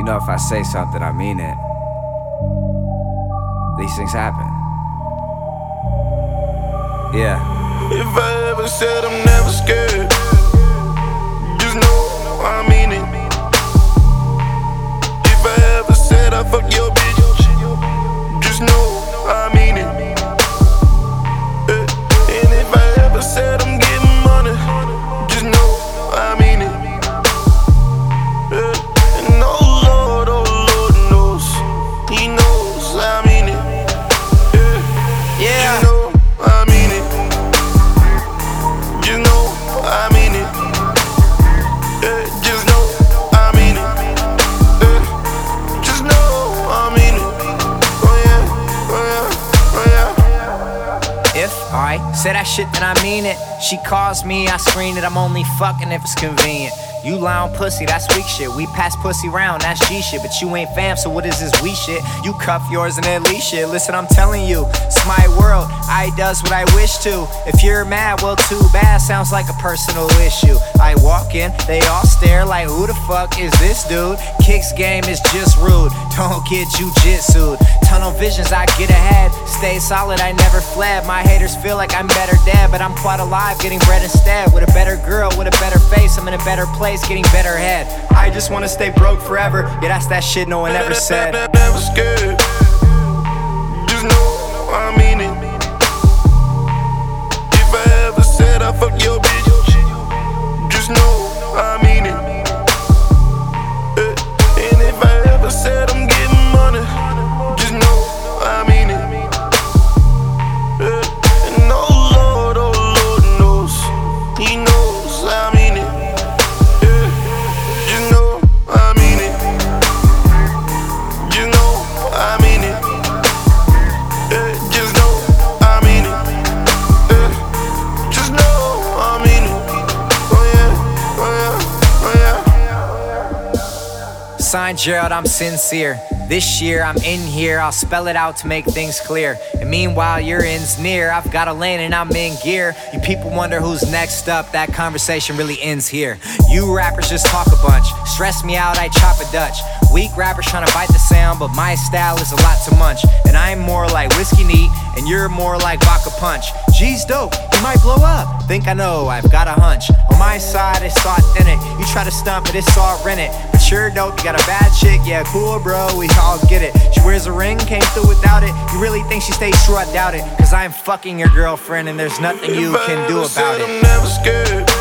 You know, if I say something, I mean it. These things happen. Yeah. If I ever said I'm never scared, just know I mean it. If I ever said I fuck your bitch, just know I mean it. And if I ever said I'm getting money, just know I mean it. And oh Lord knows, He knows I mean it. Yeah. You know I mean it. You know I mean it. Just know I mean it. Just know I mean it. Oh yeah, oh yeah, oh yeah. If I say that shit, then I mean it. She calls me, I screen it. I'm only fucking if it's convenient. You lie on pussy, that's weak shit. We pass pussy round, that's G shit. But you ain't fam, so what is this we shit? You cuff yours and then leash shit. Listen, I'm telling you, it's my world. I does what I wish to. If you're mad, well, too bad. Sounds like a personal issue. I walk in, they all stare like, who the fuck is this dude? Kicks game is just rude. Don't get jujitsu'd. Tunnel visions, I get ahead. Stay solid, I never fled. My haters feel like I'm better dead, but I'm quite alive, getting bread instead. With a better girl, with a better face, I'm in a better place, getting better head. I just wanna stay broke forever. Yeah, that's that shit no one ever said. Never scared. Just know I mean it. If I ever said I fuck your bitch, just know I mean it. And if I ever said I'm getting money, just know I mean it. And oh Lord knows, He knows I mean it. You know I mean it. You know I mean it. Just know I mean it. Just know I mean it. Oh yeah, oh yeah, oh yeah. Signed Gerald, I'm sincere. This year I'm in here, I'll spell it out to make things clear. And meanwhile your end's near, I've got a lane and I'm in gear. You people wonder who's next up, that conversation really ends here. You rappers just talk a bunch, stress me out, I chop a Dutch. Weak rappers trying to bite the sound, but my style is a lot to munch. And I'm more like whiskey neat, and you're more like vodka punch. G's dope, you might blow up. Think I know, I've got a hunch. On my side, it's authentic. You try to stunt, but it's all rented. But you're dope, you got a bad chick, yeah, cool, bro, we all get it. She wears a ring, came through without it. You really think she stays true? I doubt it. Cause I'm fucking your girlfriend, and there's nothing you can do about it. I'm never scared.